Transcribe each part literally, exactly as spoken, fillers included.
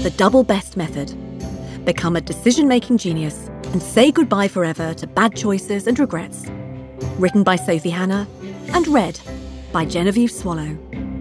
the double best method. Become a decision-making genius and say goodbye forever to bad choices and regrets. Written by Sophie Hannah and read by Genevieve Swallow.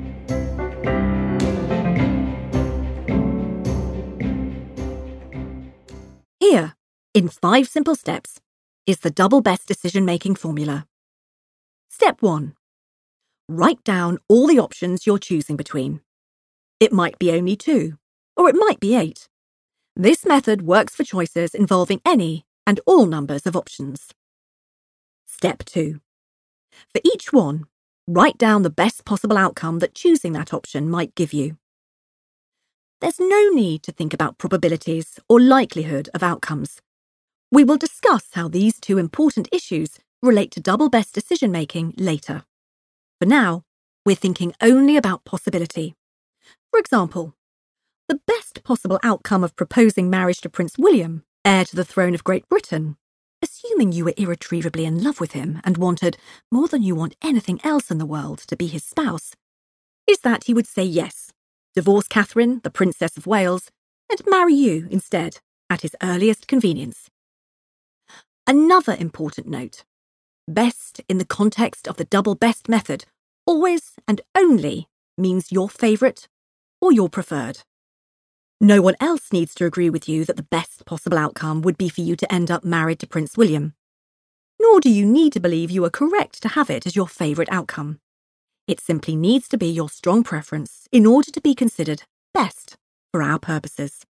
Here, in five simple steps, is the double best decision-making formula. Step one. Write down all the options you're choosing between. It might be only two, or it might be eight. This method works for choices involving any and all numbers of options. Step two. For each one, write down the best possible outcome that choosing that option might give you. There's no need to think about probabilities or likelihood of outcomes. We will discuss how these two important issues relate to double best decision-making later. For now, we're thinking only about possibility. For example, the best possible outcome of proposing marriage to Prince William, heir to the throne of Great Britain, assuming you were irretrievably in love with him and wanted, more than you want anything else in the world, to be his spouse, is that he would say yes, divorce Catherine, the Princess of Wales, and marry you instead, at his earliest convenience. Another important note. Best in the context of the double best method always and only means your favourite or your preferred. No one else needs to agree with you that the best possible outcome would be for you to end up married to Prince William. Nor do you need to believe you are correct to have it as your favourite outcome. It simply needs to be your strong preference in order to be considered best for our purposes.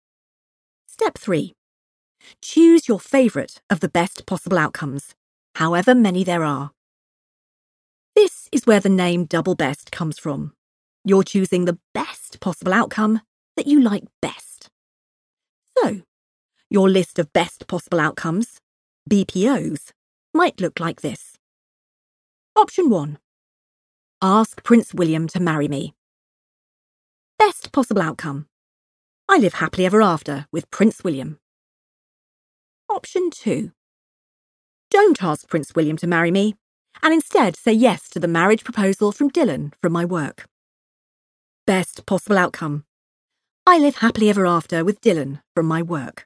Step three. Choose your favourite of the best possible outcomes, however many there are. This is where the name double best comes from. You're choosing the best possible outcome that you like best. So, your list of best possible outcomes, B P Os, might look like this. Option one. Ask Prince William to marry me. Best possible outcome. I live happily ever after with Prince William. Option two. Don't ask Prince William to marry me, and instead say yes to the marriage proposal from Dylan from my work. Best possible outcome. I live happily ever after with Dylan from my work.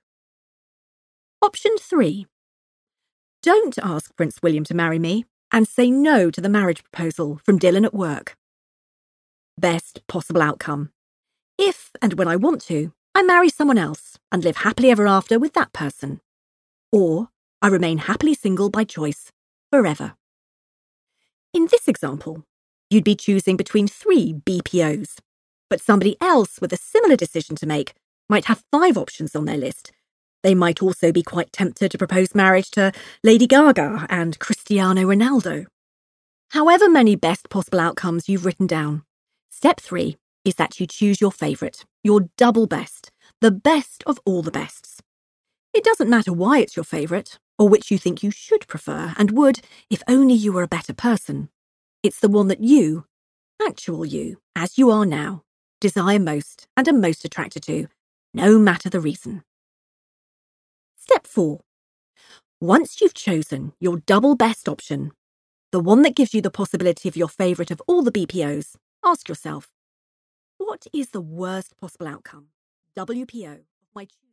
Option three. Don't ask Prince William to marry me and say no to the marriage proposal from Dylan at work. Best possible outcome. If and when I want to, I marry someone else and live happily ever after with that person. Or I remain happily single by choice forever. In this example, you'd be choosing between three B P Os. But somebody else with a similar decision to make might have five options on their list. They might also be quite tempted to propose marriage to Lady Gaga and Cristiano Ronaldo. However many best possible outcomes you've written down, step three is that you choose your favourite, your double best, the best of all the bests. It doesn't matter why it's your favourite, or which you think you should prefer and would if only you were a better person. It's the one that you, actual you, as you are now, desire most and are most attracted to, no matter the reason. Step four. Once you've chosen your double best option, the one that gives you the possibility of your favourite of all the B P Os, ask yourself, what is the worst possible outcome, W P O, of my choosing?